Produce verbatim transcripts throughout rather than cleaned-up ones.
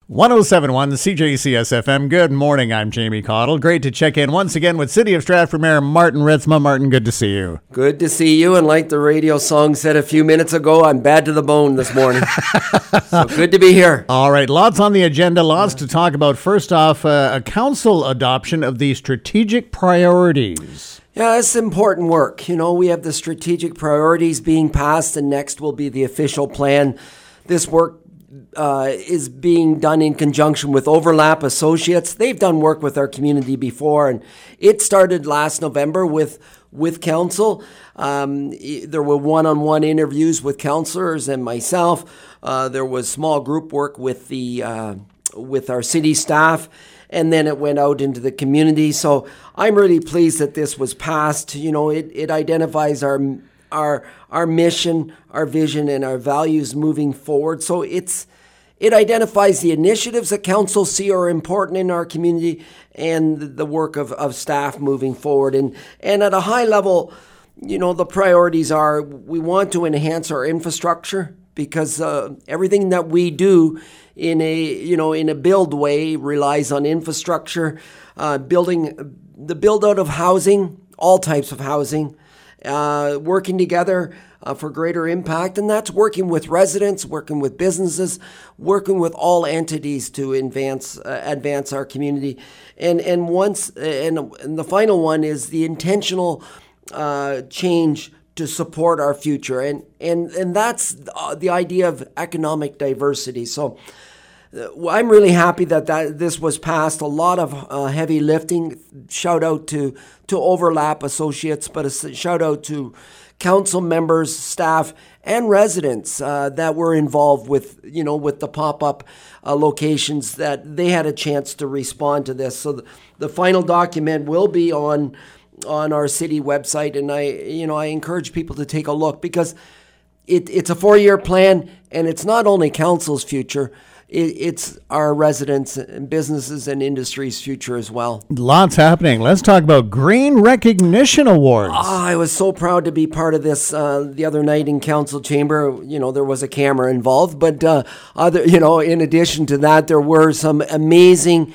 one oh seven point one C J C S F M. Good morning, I'm Jamie Cottle. Great to check in once again with City of Stratford Mayor Martin Ritzma. Martin, good to see you. Good to see you, and like the radio song said a few minutes ago, I'm bad to the bone this morning. So good to be here. All right, lots on the agenda, lots to talk about. First off, uh, a council adoption of the strategic priorities. Yeah, it's important work. You know, we have the strategic priorities being passed, and next will be the official plan. This work uh, is being done in conjunction with Overlap Associates. They've done work with our community before, and it started last November with with council. Um, there were one-on-one interviews with councillors and myself. Uh, there was small group work with the uh, with our city staff. And then it went out into the community. So I'm really pleased that this was passed. You know, it, it identifies our our our mission, our vision, and our values moving forward. So it's it identifies the initiatives that council see are important in our community and the work of, of staff moving forward. And and at a high level, you know, the priorities are we want to enhance our infrastructure because uh, everything that we do in a you know in a build way relies on infrastructure, uh, building the build out of housing, all types of housing, uh, working together uh, for greater impact, and that's working with residents, working with businesses, working with all entities to advance uh, advance our community, and and once and, and the final one is the intentional uh, change to support our future, and and and that's the idea of economic diversity. So uh, I'm really happy that, that this was passed. A lot of uh, heavy lifting. Shout out to to Overlap Associates, but a shout out to council members, staff, and residents uh, that were involved with you know with the pop-up uh, locations that they had a chance to respond to this. So the, the final document will be on. on our city website, and I, you know, I encourage people to take a look because it, it's a four-year plan, and it's not only council's future, it, it's our residents and businesses and industry's future as well. Lots happening. Let's talk about Green Recognition Awards. Oh, I was so proud to be part of this uh, the other night in council chamber. You know, there was a camera involved, but uh, other, you know, in addition to that, there were some amazing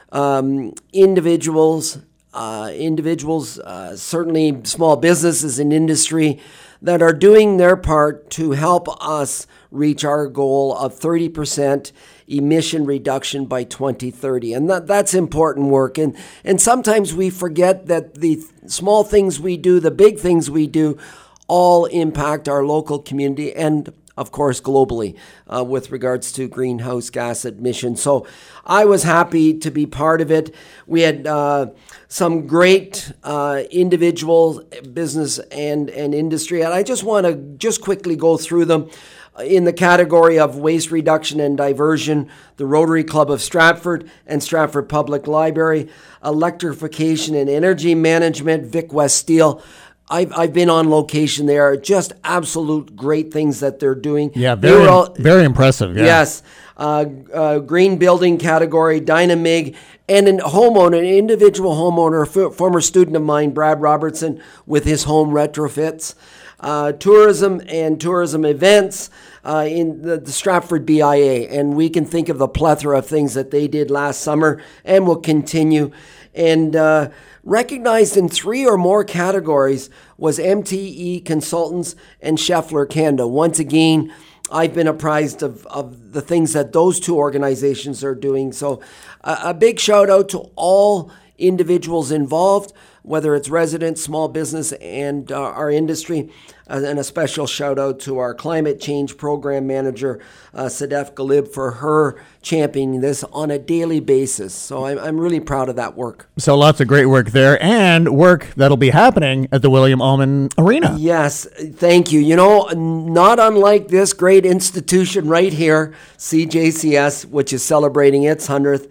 um, individuals. Uh, individuals, uh, certainly small businesses and industry that are doing their part to help us reach our goal of thirty percent emission reduction by twenty thirty. And that, that's important work. And, and sometimes we forget that the small things we do, the big things we do, all impact our local community and of course, globally, uh, with regards to greenhouse gas emissions. So I was happy to be part of it. We had uh, some great uh, individuals, business and, and industry, and I just want to just quickly go through them. In the category of waste reduction and diversion, the Rotary Club of Stratford and Stratford Public Library, electrification and energy management, Vic West Steel. I've I've been on location there. Just absolute great things that they're doing. Yeah, very all, very impressive. Yeah. Yes, uh, uh, green building category, Dynamig, and a homeowner, an individual homeowner, a former student of mine, Brad Robertson, with his home retrofits, uh, tourism and tourism events uh, in the, the Stratford B I A, and we can think of the plethora of things that they did last summer and will continue. And uh, recognized in three or more categories was M T E Consultants and Scheffler Canada. Once again, I've been apprised of, of the things that those two organizations are doing. So uh, a big shout out to all individuals involved, whether it's residents, small business, and uh, our industry. Uh, and a special shout out to our climate change program manager, uh, Sadef Galib, for her championing this on a daily basis. So I'm, I'm really proud of that work. So lots of great work there and work that'll be happening at the William Allman Arena. Yes, thank you. You know, not unlike this great institution right here, C J C S, which is celebrating its hundredth.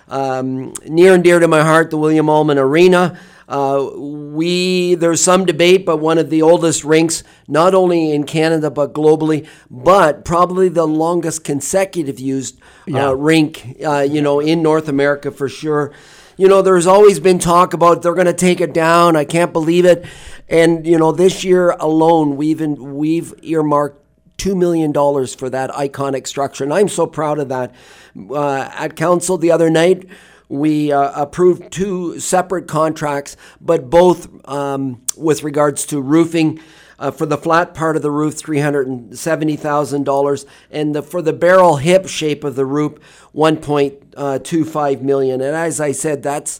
Um, near and dear to my heart, the William Allman Arena. Uh, we there's some debate, but one of the oldest rinks, not only in Canada but globally, but probably the longest consecutive used uh, yeah. rink, uh, you know, in North America for sure. You know, there's always been talk about they're going to take it down. I can't believe it. And you know, this year alone, we've in, we've earmarked two million dollars for that iconic structure. And I'm so proud of that. Uh, at council the other night, we uh, approved two separate contracts, but both um, with regards to roofing. Uh, for the flat part of the roof, three hundred seventy thousand dollars, and the, for the barrel hip shape of the roof, one point two five million dollars. And as I said, that's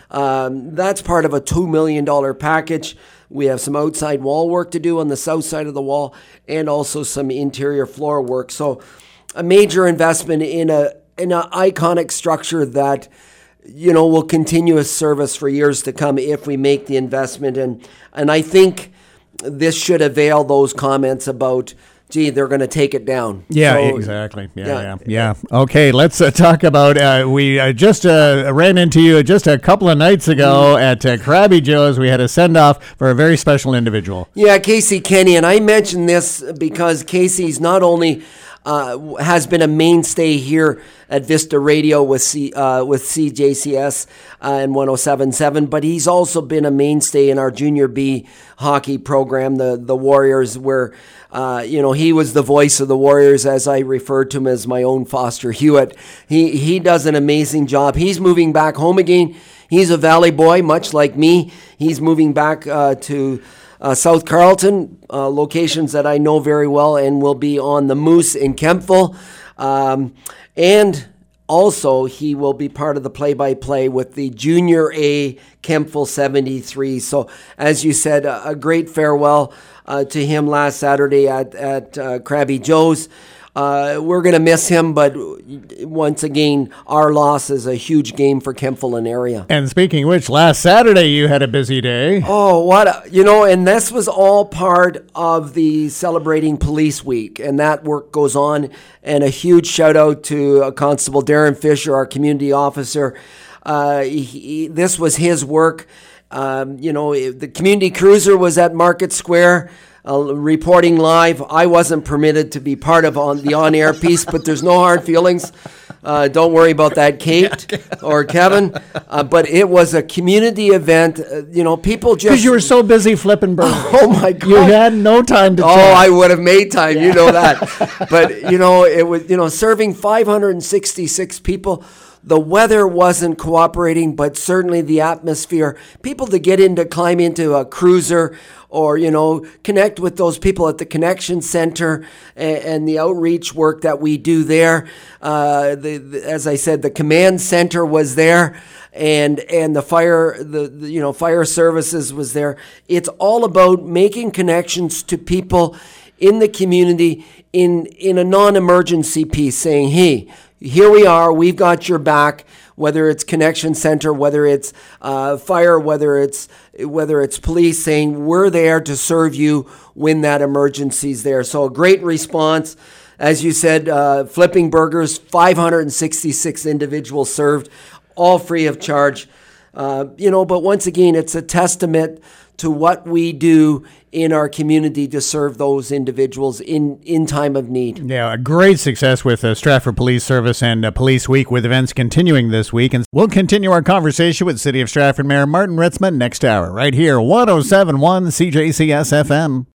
um, that's part of a two million dollars package. We have some outside wall work to do on the south side of the wall, and also some interior floor work. So, a major investment in a in an iconic structure that, you know, will continue a service for years to come if we make the investment. And and I think this should avail those comments about, gee, they're going to take it down. Yeah, so, exactly. Yeah, yeah, yeah, yeah. Okay, let's uh, talk about, uh, we uh, just uh, ran into you just a couple of nights ago mm. at uh, Krabby Joe's. We had a send-off for a very special individual. Yeah, Casey Kenny, and I mentioned this because Casey's not only Uh, has been a mainstay here at Vista Radio with C, uh, with C J C S uh, and one oh seven point seven, but he's also been a mainstay in our Junior B hockey program, the the Warriors, where uh, you know he was the voice of the Warriors, as I referred to him as my own Foster Hewitt. He he does an amazing job. He's moving back home again. He's a Valley boy, much like me. He's moving back uh, to Uh, South Carlton, uh, locations that I know very well, and will be on the Moose in Kemptville. Um, and also, he will be part of the play-by-play with the Junior A Kemptville seventy-three. So, as you said, a, a great farewell uh, to him last Saturday at, at uh, Krabby Joe's. Uh, we're going to miss him, but once again, our loss is a huge game for Kemptville and area. And speaking of which, last Saturday you had a busy day. Oh, what, a, you know, and this was all part of the Celebrating Police Week, and that work goes on. And a huge shout out to uh, Constable Darren Fisher, our community officer. Uh, he, he, this was his work. Um, you know, the community cruiser was at Market Square. Uh, reporting live. I wasn't permitted to be part of on the on-air piece, but there's no hard feelings. Uh, don't worry about that, Kate or Kevin. Uh, but it was a community event. Uh, you know, people just... Because you were so busy flipping burgers. Oh, my God. You had no time to Oh, chat. I would have made time. Yeah. You know that. But, you know, it was, you know, serving five hundred sixty-six people. The weather wasn't cooperating, but certainly the atmosphere. People to get in to climb into a cruiser or, you know, connect with those people at the Connection Center and, and the outreach work that we do there. Uh, the, the, as I said, the command center was there, and and the fire, the, the you know fire services was there. It's all about making connections to people in the community in in a non-emergency piece, saying, hey, here we are, we've got your back, whether it's Connection Center, whether it's uh, fire, whether it's whether it's police, saying we're there to serve you when that emergency's there. So a great response. As you said, uh, flipping burgers, five hundred sixty-six individuals served, all free of charge. Uh, you know, but once again, it's a testament to what we do in our community to serve those individuals in, in time of need. Yeah, a great success with uh, Stratford Police Service and uh, Police Week, with events continuing this week. And we'll continue our conversation with City of Stratford Mayor Martin Ritzman next hour, right here, one oh seven point one C J C S F M.